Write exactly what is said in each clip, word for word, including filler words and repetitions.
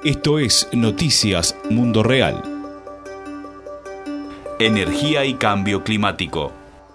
Esto es Noticias Mundo Real. Energía y cambio climático.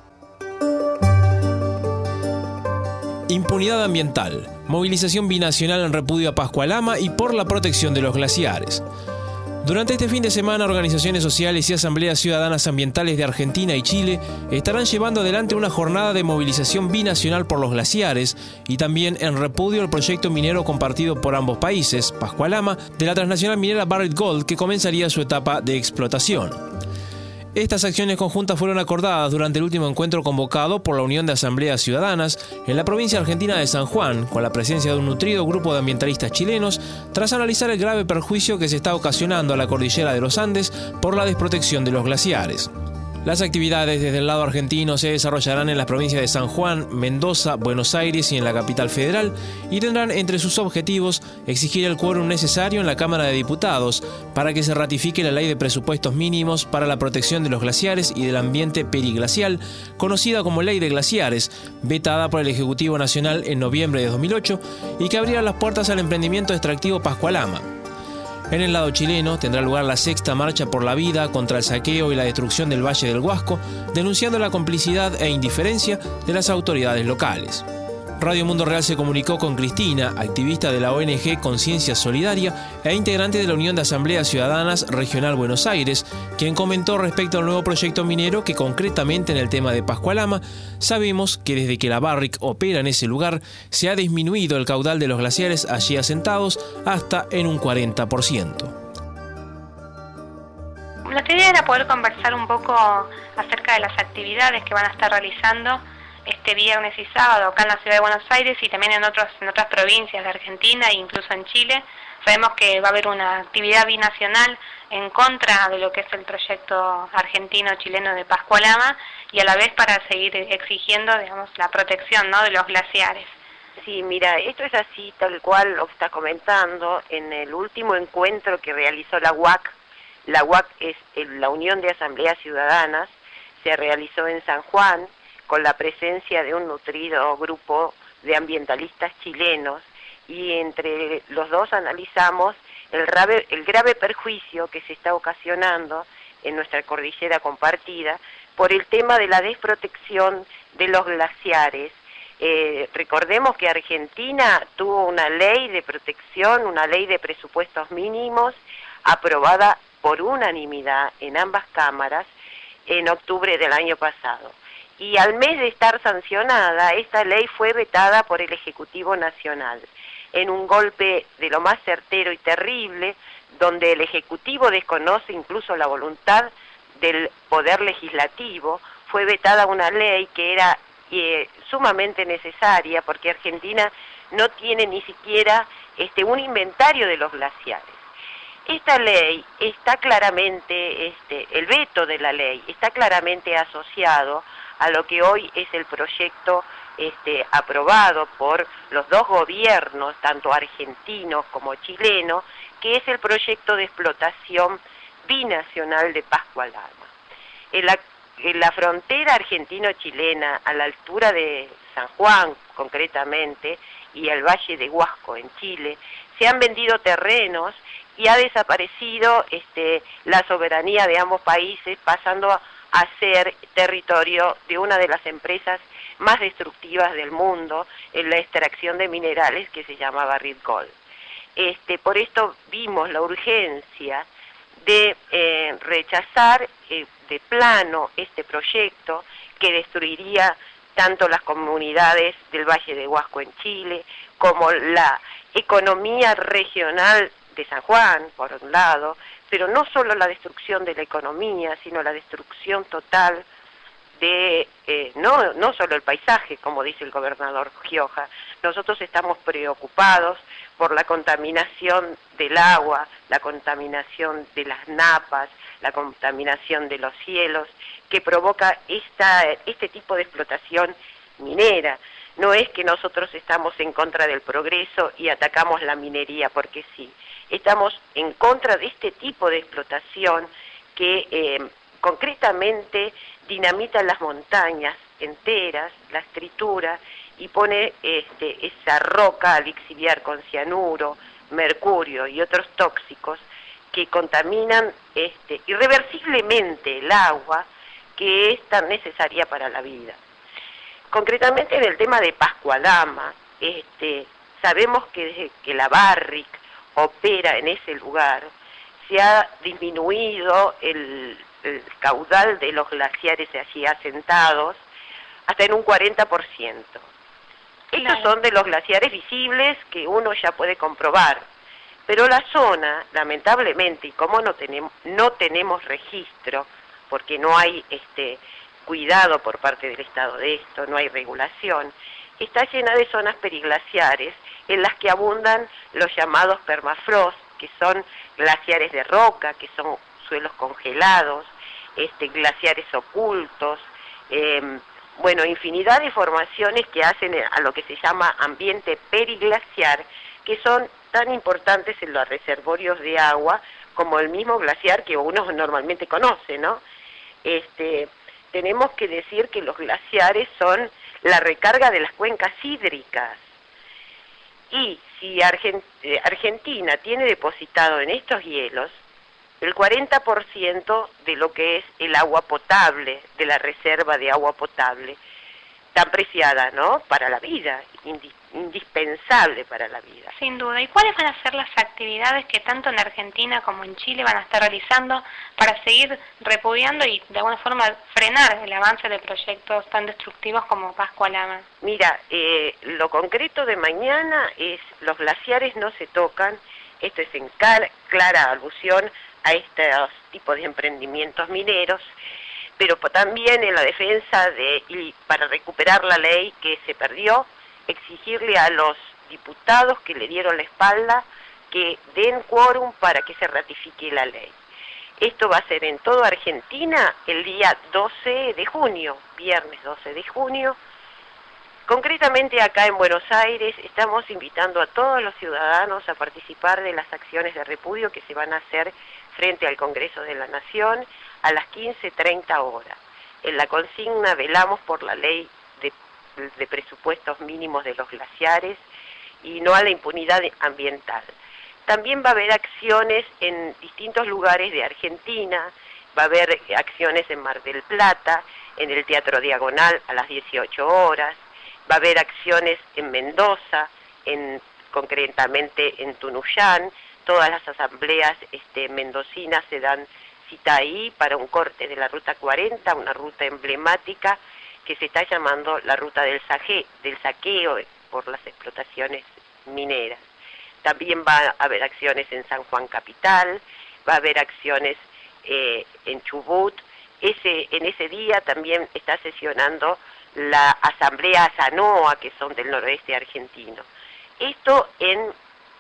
Impunidad ambiental, movilización binacional en repudio a Pascua Lama y por la protección de los glaciares. Durante este fin de semana, organizaciones sociales y asambleas ciudadanas ambientales de Argentina y Chile estarán llevando adelante una jornada de movilización binacional por los glaciares y también en repudio al proyecto minero compartido por ambos países, Pascua Lama, de la transnacional minera Barrick Gold, que comenzaría su etapa de explotación. Estas acciones conjuntas fueron acordadas durante el último encuentro convocado por la Unión de Asambleas Ciudadanas en la provincia argentina de San Juan, con la presencia de un nutrido grupo de ambientalistas chilenos, tras analizar el grave perjuicio que se está ocasionando a la cordillera de los Andes por la desprotección de los glaciares. Las actividades desde el lado argentino se desarrollarán en las provincias de San Juan, Mendoza, Buenos Aires y en la capital federal y tendrán entre sus objetivos exigir el quórum necesario en la Cámara de Diputados para que se ratifique la Ley de Presupuestos Mínimos para la Protección de los Glaciares y del Ambiente Periglacial, conocida como Ley de Glaciares, vetada por el Ejecutivo Nacional en noviembre de dos mil ocho y que abrirá las puertas al emprendimiento extractivo Pascua Lama. En el lado chileno tendrá lugar la sexta marcha por la vida contra el saqueo y la destrucción del Valle del Huasco, denunciando la complicidad e indiferencia de las autoridades locales. Radio Mundo Real se comunicó con Cristina, activista de la O N G Conciencia Solidaria e integrante de la Unión de Asambleas Ciudadanas Regional Buenos Aires, quien comentó respecto al nuevo proyecto minero que concretamente en el tema de Pascua Lama, sabemos que desde que la Barrick opera en ese lugar se ha disminuido el caudal de los glaciares allí asentados hasta en un cuarenta por ciento. La idea era poder conversar un poco acerca de las actividades que van a estar realizando este viernes y sábado acá en la ciudad de Buenos Aires y también en otros en otras provincias de Argentina e incluso en Chile. Sabemos que va a haber una actividad binacional en contra de lo que es el proyecto argentino-chileno de Pascua Lama y a la vez para seguir exigiendo, digamos, la protección, ¿no?, de los glaciares. Sí, mira, esto es así tal cual lo está comentando. En el último encuentro que realizó la U A C, la U A C es la Unión de Asambleas Ciudadanas, se realizó en San Juan, con la presencia de un nutrido grupo de ambientalistas chilenos, y entre los dos analizamos el grave, el grave perjuicio que se está ocasionando en nuestra cordillera compartida por el tema de la desprotección de los glaciares. Eh, recordemos que Argentina tuvo una ley de protección, una ley de presupuestos mínimos, aprobada por unanimidad en ambas cámaras en octubre del año pasado. Y al mes de estar sancionada, esta ley fue vetada por el Ejecutivo Nacional, en un golpe de lo más certero y terrible, donde el Ejecutivo desconoce incluso la voluntad del Poder Legislativo. Fue vetada una ley que era eh, sumamente necesaria, porque Argentina no tiene ni siquiera este, un inventario de los glaciares. Esta ley está claramente, este, el veto de la ley está claramente asociado a lo que hoy es el proyecto este, aprobado por los dos gobiernos, tanto argentinos como chilenos, que es el proyecto de explotación binacional de Pascua Lama. En la, en la frontera argentino-chilena, a la altura de San Juan concretamente, y el Valle de Huasco en Chile, se han vendido terrenos y ha desaparecido este, la soberanía de ambos países, pasando a a ser territorio de una de las empresas más destructivas del mundo en la extracción de minerales, que se llama Barrick Gold. Este, por esto vimos la urgencia de eh, rechazar eh, de plano este proyecto que destruiría tanto las comunidades del Valle de Huasco en Chile como la economía regional de San Juan, por un lado, pero no solo la destrucción de la economía, sino la destrucción total de, eh, no, no solo el paisaje, como dice el gobernador Gioja. Nosotros estamos preocupados por la contaminación del agua, la contaminación de las napas, la contaminación de los cielos, que provoca esta, este tipo de explotación minera. No es que nosotros estamos en contra del progreso y atacamos la minería porque sí. Estamos en contra de este tipo de explotación que eh, concretamente dinamita las montañas enteras, las tritura y pone este, esa roca a lixiviar con cianuro, mercurio y otros tóxicos que contaminan este, irreversiblemente el agua que es tan necesaria para la vida. Concretamente en el tema de Pascualama, este, sabemos que desde que la Barrick opera en ese lugar, se ha disminuido el, el caudal de los glaciares allí asentados hasta en un cuarenta por ciento. Estos Claro. son de los glaciares visibles que uno ya puede comprobar, pero la zona, lamentablemente, y como no tenemos, no tenemos registro, porque no hay este cuidado por parte del Estado de esto, no hay regulación, está llena de zonas periglaciares en las que abundan los llamados permafrost, que son glaciares de roca, que son suelos congelados, este, glaciares ocultos, eh, bueno, infinidad de formaciones que hacen a lo que se llama ambiente periglaciar, que son tan importantes en los reservorios de agua como el mismo glaciar que uno normalmente conoce, ¿no? Este, tenemos que decir que los glaciares son la recarga de las cuencas hídricas. Y si Argent- eh, Argentina tiene depositado en estos hielos el cuarenta por ciento de lo que es el agua potable, de la reserva de agua potable, tan preciada, ¿no?, para la vida, indi- indispensable para la vida. Sin duda. ¿Y cuáles van a ser las actividades que tanto en Argentina como en Chile van a estar realizando para seguir repudiando y de alguna forma frenar el avance de proyectos tan destructivos como Pascualama? Mira, eh, lo concreto de mañana es los glaciares no se tocan. Esto es en car- clara alusión a estos tipos de emprendimientos mineros, pero también en la defensa de, y para recuperar la ley que se perdió, exigirle a los diputados que le dieron la espalda que den quórum para que se ratifique la ley. Esto va a ser en toda Argentina el día doce de junio, viernes doce de junio. Concretamente acá en Buenos Aires estamos invitando a todos los ciudadanos a participar de las acciones de repudio que se van a hacer frente al Congreso de la Nación a las quince treinta horas. En la consigna velamos por la ley de, de presupuestos mínimos de los glaciares y no a la impunidad ambiental. También va a haber acciones en distintos lugares de Argentina, va a haber acciones en Mar del Plata, en el Teatro Diagonal a las dieciocho horas, va a haber acciones en Mendoza, en, concretamente en Tunuyán. Todas las asambleas este, mendocinas se dan cita ahí para un corte de la Ruta cuarenta, una ruta emblemática que se está llamando la Ruta del, saque, del Saqueo por las explotaciones mineras. También va a haber acciones en San Juan Capital, va a haber acciones eh, en Chubut. Ese, en ese día también está sesionando la Asamblea Sanoa, que son del noroeste argentino. Esto en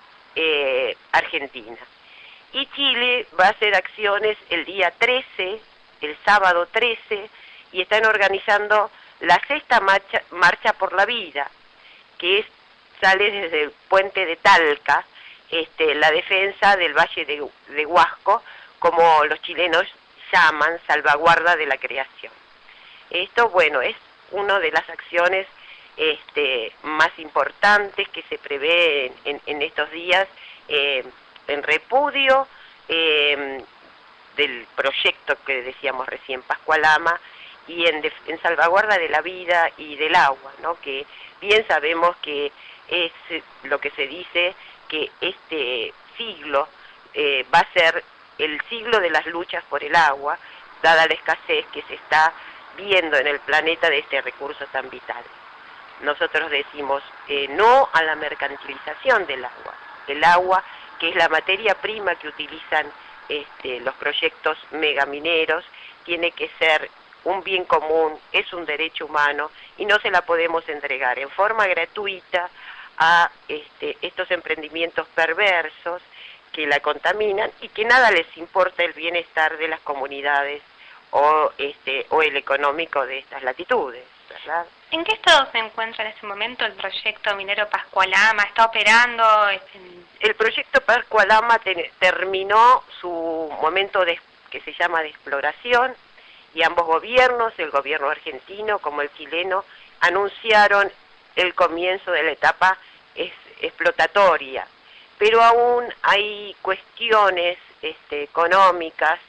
eh, Argentina. Y Chile va a hacer acciones el día trece, el sábado trece, y están organizando la sexta marcha, marcha por la vida, que es, sale desde el puente de Talca, este, la defensa del Valle de, de Huasco, como los chilenos llaman, salvaguarda de la creación. Esto, bueno, es una de las acciones este, más importantes que se prevé en, en, en estos días, eh, en repudio eh, del proyecto que decíamos recién, Pascualama, y en, en salvaguarda de la vida y del agua, ¿no? Que bien sabemos que es lo que se dice, que este siglo eh, va a ser el siglo de las luchas por el agua, dada la escasez que se está viendo en el planeta de este recurso tan vital. Nosotros decimos eh, no a la mercantilización del agua. El agua, que es la materia prima que utilizan este, los proyectos megamineros, tiene que ser un bien común, es un derecho humano y no se la podemos entregar en forma gratuita a este, estos emprendimientos perversos que la contaminan y que nada les importa el bienestar de las comunidades o este o el económico de estas latitudes, ¿verdad? ¿En qué estado se encuentra en este momento el proyecto minero Pascualama? ¿Está operando? El proyecto Pascualama te, terminó su momento de, que se llama de exploración, y ambos gobiernos, el gobierno argentino como el chileno, anunciaron el comienzo de la etapa es, explotatoria. pero aún hay cuestiones este, económicas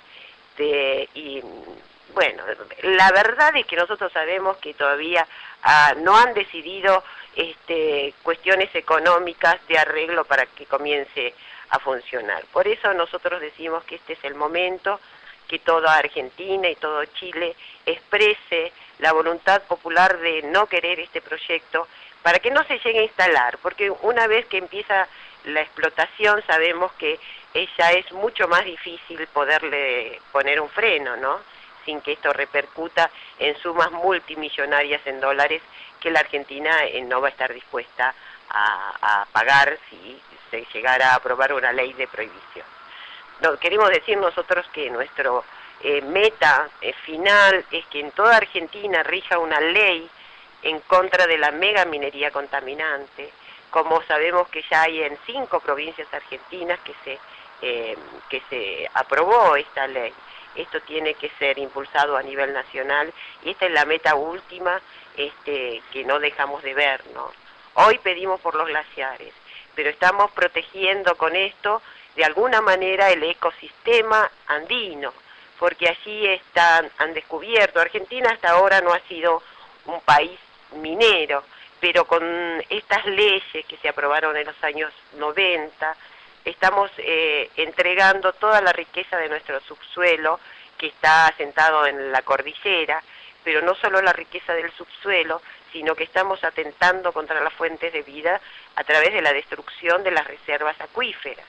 de, y bueno, la verdad es que nosotros sabemos que todavía ah, no han decidido este, cuestiones económicas de arreglo para que comience a funcionar. Por eso nosotros decimos que este es el momento que toda Argentina y todo Chile exprese la voluntad popular de no querer este proyecto para que no se llegue a instalar, porque una vez que empieza la explotación sabemos que ella es mucho más difícil poderle poner un freno, ¿no? Sin que esto repercuta en sumas multimillonarias en dólares que la Argentina eh, no va a estar dispuesta a, a pagar si se llegara a aprobar una ley de prohibición. No, queremos decir nosotros que nuestro eh, meta eh, final es que en toda Argentina rija una ley en contra de la mega minería contaminante, como sabemos que ya hay en cinco provincias argentinas que se, eh, que se aprobó esta ley. Esto tiene que ser impulsado a nivel nacional y esta es la meta última este, que no dejamos de ver, ¿no? Hoy pedimos por los glaciares, pero estamos protegiendo con esto de alguna manera el ecosistema andino, porque allí están, han descubierto, Argentina hasta ahora no ha sido un país minero, pero con estas leyes que se aprobaron en los años noventa, estamos eh, entregando toda la riqueza de nuestro subsuelo, que está asentado en la cordillera, pero no solo la riqueza del subsuelo, sino que estamos atentando contra las fuentes de vida a través de la destrucción de las reservas acuíferas.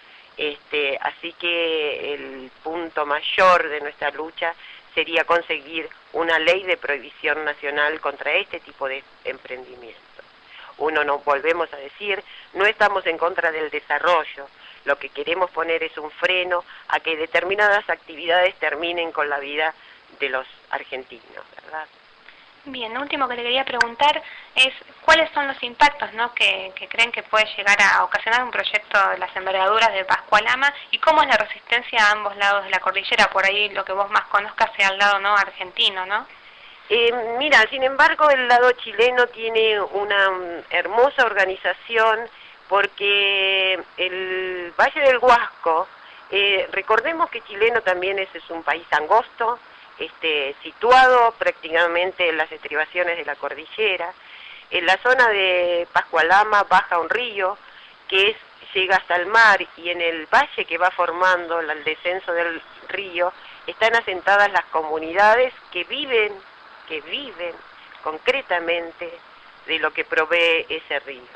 Este, así que el punto mayor de nuestra lucha sería conseguir una ley de prohibición nacional contra este tipo de emprendimientos. Uno, nos volvemos a decir, no estamos en contra del desarrollo, lo que queremos poner es un freno a que determinadas actividades terminen con la vida de los argentinos, ¿verdad? Bien, lo último que le quería preguntar es cuáles son los impactos, ¿no?, que, que creen que puede llegar a ocasionar un proyecto de las envergaduras de Pascualama y cómo es la resistencia a ambos lados de la cordillera, por ahí lo que vos más conozcas sea el lado no argentino, ¿no? Eh, mira, sin embargo, el lado chileno tiene una um, hermosa organización porque el Valle del Huasco, eh, recordemos que chileno también es, es un país angosto, Este, situado prácticamente en las estribaciones de la cordillera. En la zona de Pascualama baja un río que es, llega hasta el mar y en el valle que va formando el descenso del río están asentadas las comunidades que viven, que viven concretamente de lo que provee ese río.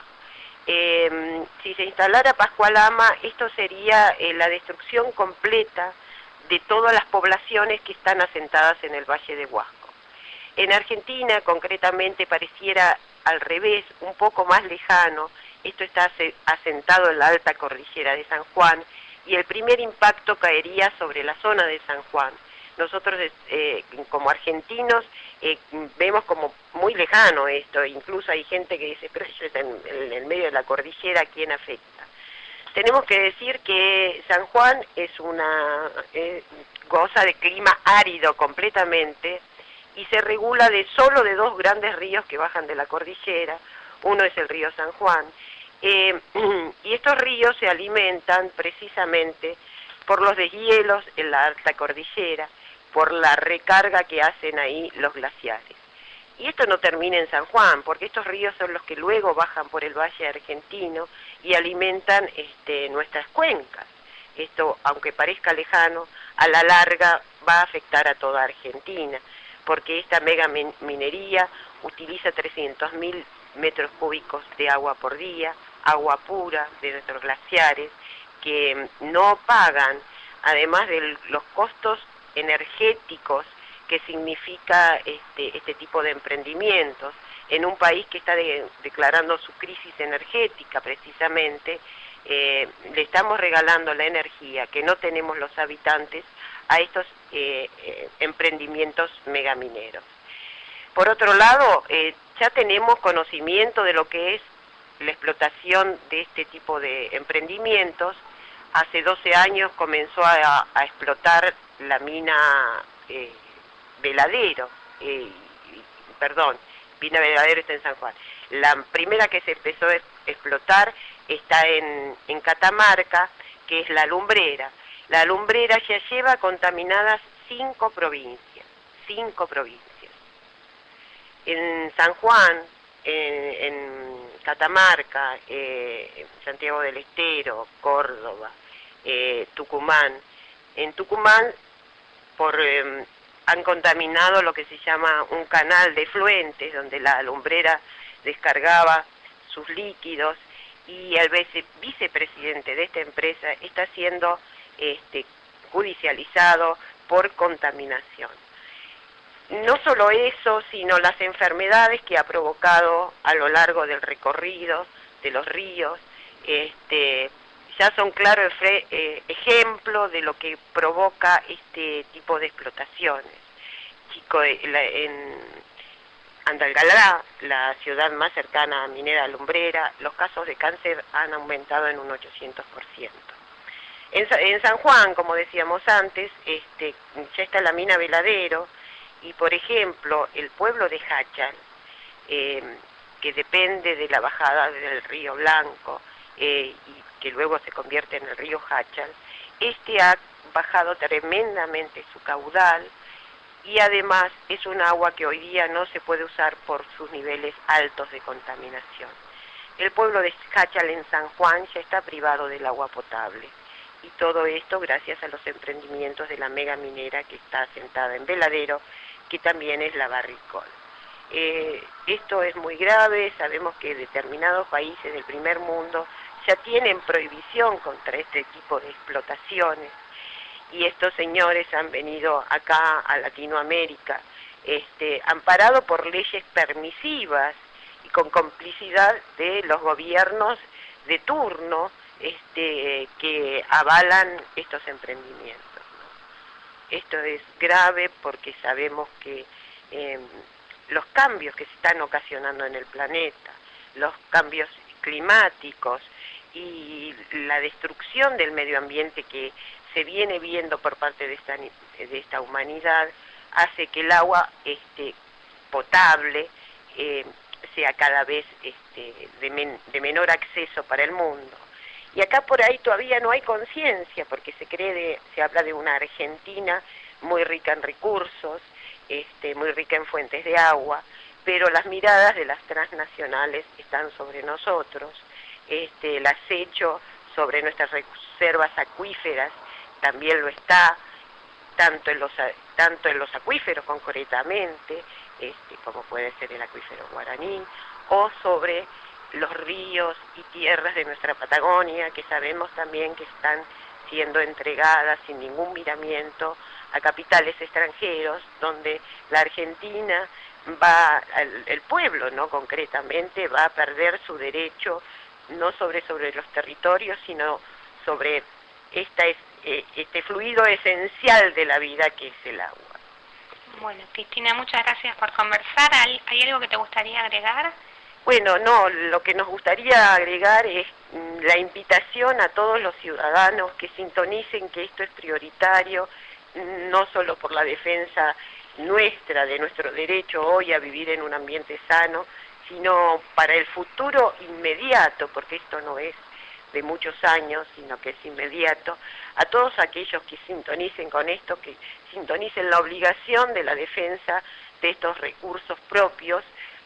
Eh, si se instalara Pascualama, esto sería eh, la destrucción completa de todas las poblaciones que están asentadas en el Valle de Huasco. En Argentina, concretamente, pareciera al revés, un poco más lejano. Esto está asentado en la alta cordillera de San Juan y el primer impacto caería sobre la zona de San Juan. Nosotros, eh, como argentinos, eh, vemos como muy lejano esto, incluso hay gente que dice, pero eso es en, en el medio de la cordillera, ¿a quién afecta? Tenemos que decir que San Juan es una eh, goza de clima árido completamente y se regula de solo de dos grandes ríos que bajan de la cordillera. Uno es el río San Juan eh, y estos ríos se alimentan precisamente por los deshielos en la alta cordillera, por la recarga que hacen ahí los glaciares. Y esto no termina en San Juan, porque estos ríos son los que luego bajan por el Valle Argentino y alimentan este, nuestras cuencas. Esto, aunque parezca lejano, a la larga va a afectar a toda Argentina, porque esta mega minería utiliza trescientos mil metros cúbicos de agua por día, agua pura de nuestros glaciares, que no pagan, además de los costos energéticos que significa este, este tipo de emprendimientos, en un país que está de, declarando su crisis energética precisamente, eh, le estamos regalando la energía que no tenemos los habitantes a estos eh, eh, emprendimientos megamineros. Por otro lado, eh, ya tenemos conocimiento de lo que es la explotación de este tipo de emprendimientos. Hace doce años comenzó a, a explotar la mina eh, Veladero, eh, perdón, Mina Veladero está en San Juan. La primera que se empezó a explotar está en, en Catamarca, que es La Lumbrera. La Lumbrera ya lleva contaminadas cinco provincias, cinco provincias. En San Juan, en, en Catamarca, eh, en Santiago del Estero, Córdoba, eh, Tucumán. En Tucumán por, eh, han contaminado lo que se llama un canal de efluentes, donde la lumbrera descargaba sus líquidos, y el vice, vicepresidente de esta empresa está siendo este, judicializado por contaminación. No solo eso, sino las enfermedades que ha provocado a lo largo del recorrido de los ríos, este, ya son claro eh, ejemplo de lo que provoca este tipo de explotaciones. Chico, en Andalgalá, la ciudad más cercana a Minera Lumbrera, los casos de cáncer han aumentado en un ochocientos por ciento. En, en San Juan, como decíamos antes, este, ya está la mina Veladero, y por ejemplo, el pueblo de Hachal, eh, que depende de la bajada del río Blanco, eh, y que luego se convierte en el río Hachal, este ha bajado tremendamente su caudal, y además es un agua que hoy día no se puede usar por sus niveles altos de contaminación. El pueblo de Hachal en San Juan ya está privado del agua potable, y todo esto gracias a los emprendimientos de la mega minera que está asentada en Veladero, que también es la Barricol. Eh, esto es muy grave, sabemos que determinados países del primer mundo ya tienen prohibición contra este tipo de explotaciones, y estos señores han venido acá a Latinoamérica, este, amparado por leyes permisivas y con complicidad de los gobiernos de turno, este, que avalan estos emprendimientos. Esto es grave porque sabemos que eh, los cambios que se están ocasionando en el planeta, los cambios climáticos y la destrucción del medio ambiente que se viene viendo por parte de esta, de esta humanidad, hace que el agua este, potable eh, sea cada vez este, de, men, de menor acceso para el mundo. Y acá por ahí todavía no hay conciencia, porque se cree de, se habla de una Argentina muy rica en recursos, este, muy rica en fuentes de agua, pero las miradas de las transnacionales están sobre nosotros, este, el acecho sobre nuestras reservas acuíferas también lo está, tanto en los, tanto en los acuíferos concretamente, este, como puede ser el acuífero Guaraní, o sobre los ríos y tierras de nuestra Patagonia, que sabemos también que están siendo entregadas sin ningún miramiento a capitales extranjeros, donde la Argentina va, el, el pueblo, ¿no?, concretamente, va a perder su derecho, no sobre, sobre los territorios, sino sobre esta, eh, este fluido esencial de la vida que es el agua. Bueno, Cristina, muchas gracias por conversar. ¿Hay algo que te gustaría agregar? Bueno, no, lo que nos gustaría agregar es la invitación a todos los ciudadanos que sintonicen que esto es prioritario, no solo por la defensa nuestra, de nuestro derecho hoy a vivir en un ambiente sano, sino para el futuro inmediato, porque esto no es de muchos años, sino que es inmediato, a todos aquellos que sintonicen con esto, que sintonicen la obligación de la defensa de estos recursos propios,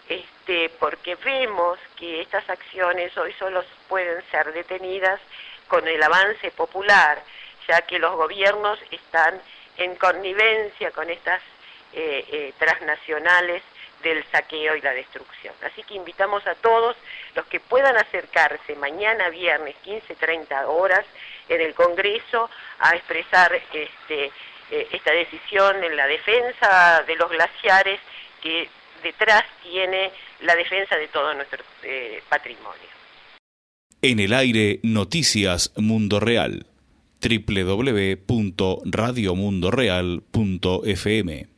este, porque vemos que estas acciones hoy solo pueden ser detenidas con el avance popular, ya que los gobiernos están en connivencia con estas eh, eh, transnacionales del saqueo y la destrucción. Así que invitamos a todos los que puedan acercarse mañana viernes quince treinta horas en el Congreso a expresar este, eh, esta decisión en la defensa de los glaciares, que detrás tiene la defensa de todo nuestro eh, patrimonio. En el aire, Noticias Mundo Real. doble u doble u doble u punto radio mundo real punto f m